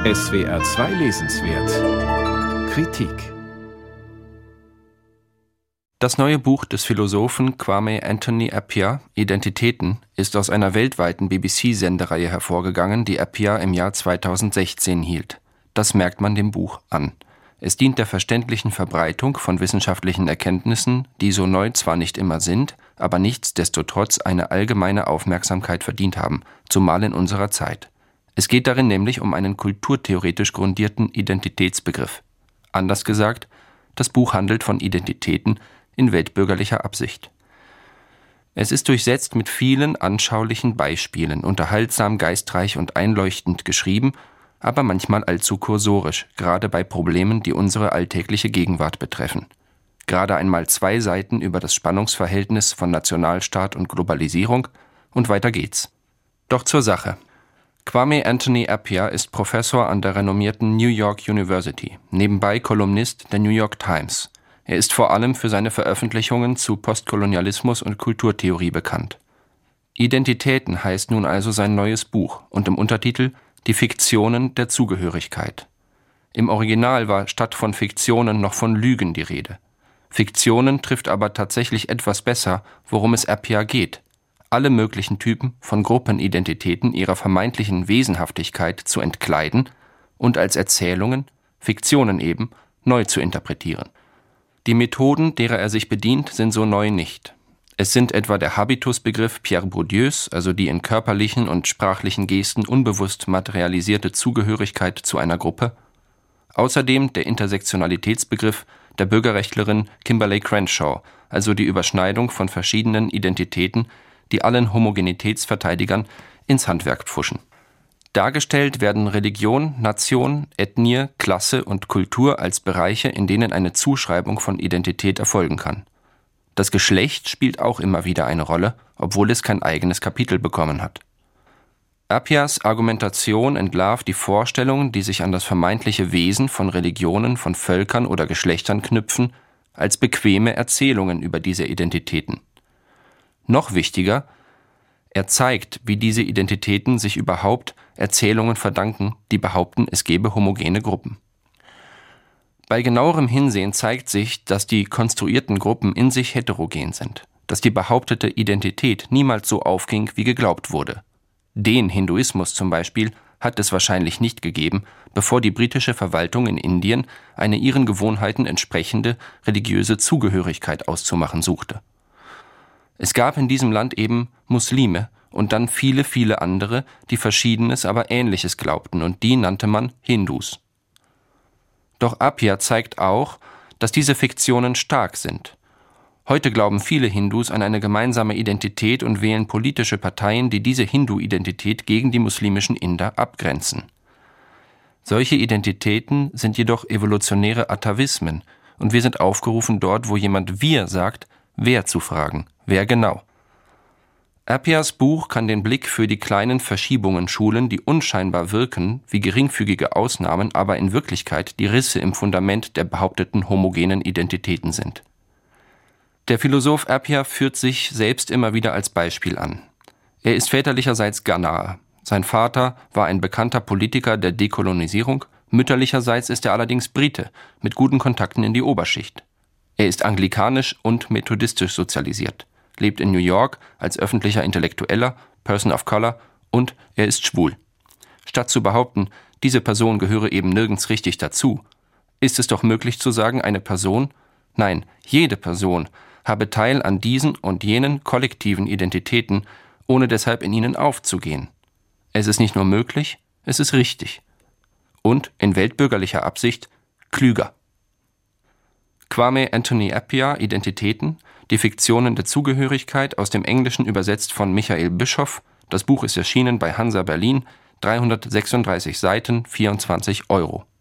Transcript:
SWR 2 Lesenswert Kritik. Das neue Buch des Philosophen Kwame Anthony Appiah, Identitäten, ist aus einer weltweiten BBC-Sendereihe hervorgegangen, die Appiah im Jahr 2016 hielt. Das merkt man dem Buch an. Es dient der verständlichen Verbreitung von wissenschaftlichen Erkenntnissen, die so neu zwar nicht immer sind, aber nichtsdestotrotz eine allgemeine Aufmerksamkeit verdient haben, zumal in unserer Zeit. Es geht darin nämlich um einen kulturtheoretisch grundierten Identitätsbegriff. Anders gesagt, das Buch handelt von Identitäten in weltbürgerlicher Absicht. Es ist durchsetzt mit vielen anschaulichen Beispielen, unterhaltsam, geistreich und einleuchtend geschrieben, aber manchmal allzu kursorisch, gerade bei Problemen, die unsere alltägliche Gegenwart betreffen. Gerade einmal 2 Seiten über das Spannungsverhältnis von Nationalstaat und Globalisierung und weiter geht's. Doch zur Sache. Kwame Anthony Appiah ist Professor an der renommierten New York University, nebenbei Kolumnist der New York Times. Er ist vor allem für seine Veröffentlichungen zu Postkolonialismus und Kulturtheorie bekannt. Identitäten heißt nun also sein neues Buch und im Untertitel Die Fiktionen der Zugehörigkeit. Im Original war statt von Fiktionen noch von Lügen die Rede. Fiktionen trifft aber tatsächlich etwas besser, worum es Appiah geht. Alle möglichen Typen von Gruppenidentitäten ihrer vermeintlichen Wesenhaftigkeit zu entkleiden und als Erzählungen, Fiktionen eben, neu zu interpretieren. Die Methoden, derer er sich bedient, sind so neu nicht. Es sind etwa der Habitusbegriff Pierre Bourdieus, also die in körperlichen und sprachlichen Gesten unbewusst materialisierte Zugehörigkeit zu einer Gruppe, außerdem der Intersektionalitätsbegriff der Bürgerrechtlerin Kimberlé Crenshaw, also die Überschneidung von verschiedenen Identitäten, die allen Homogenitätsverteidigern ins Handwerk pfuschen. Dargestellt werden Religion, Nation, Ethnie, Klasse und Kultur als Bereiche, in denen eine Zuschreibung von Identität erfolgen kann. Das Geschlecht spielt auch immer wieder eine Rolle, obwohl es kein eigenes Kapitel bekommen hat. Appiahs Argumentation entlarvt die Vorstellungen, die sich an das vermeintliche Wesen von Religionen, von Völkern oder Geschlechtern knüpfen, als bequeme Erzählungen über diese Identitäten. Noch wichtiger, er zeigt, wie diese Identitäten sich überhaupt Erzählungen verdanken, die behaupten, es gebe homogene Gruppen. Bei genauerem Hinsehen zeigt sich, dass die konstruierten Gruppen in sich heterogen sind, dass die behauptete Identität niemals so aufging, wie geglaubt wurde. Den Hinduismus zum Beispiel hat es wahrscheinlich nicht gegeben, bevor die britische Verwaltung in Indien eine ihren Gewohnheiten entsprechende religiöse Zugehörigkeit auszumachen suchte. Es gab in diesem Land eben Muslime und dann viele, viele andere, die Verschiedenes, aber Ähnliches glaubten, und die nannte man Hindus. Doch Appiah zeigt auch, dass diese Fiktionen stark sind. Heute glauben viele Hindus an eine gemeinsame Identität und wählen politische Parteien, die diese Hindu-Identität gegen die muslimischen Inder abgrenzen. Solche Identitäten sind jedoch evolutionäre Atavismen, und wir sind aufgerufen, dort, wo jemand wir sagt, wer zu fragen, wer genau. Appiahs Buch kann den Blick für die kleinen Verschiebungen schulen, die unscheinbar wirken wie geringfügige Ausnahmen, aber in Wirklichkeit die Risse im Fundament der behaupteten homogenen Identitäten sind. Der Philosoph Appiah führt sich selbst immer wieder als Beispiel an. Er ist väterlicherseits Ghanaer. Sein Vater war ein bekannter Politiker der Dekolonisierung, mütterlicherseits ist er allerdings Brite mit guten Kontakten in die Oberschicht. Er ist anglikanisch und methodistisch sozialisiert, lebt in New York als öffentlicher Intellektueller, Person of Color, und er ist schwul. Statt zu behaupten, diese Person gehöre eben nirgends richtig dazu, ist es doch möglich zu sagen, eine Person, nein, jede Person, habe Teil an diesen und jenen kollektiven Identitäten, ohne deshalb in ihnen aufzugehen. Es ist nicht nur möglich, es ist richtig. Und, in weltbürgerlicher Absicht, klüger. Kwame Anthony Appiah, Identitäten, die Fiktionen der Zugehörigkeit, aus dem Englischen übersetzt von Michael Bischoff. Das Buch ist erschienen bei Hansa Berlin, 336 Seiten, 24 €.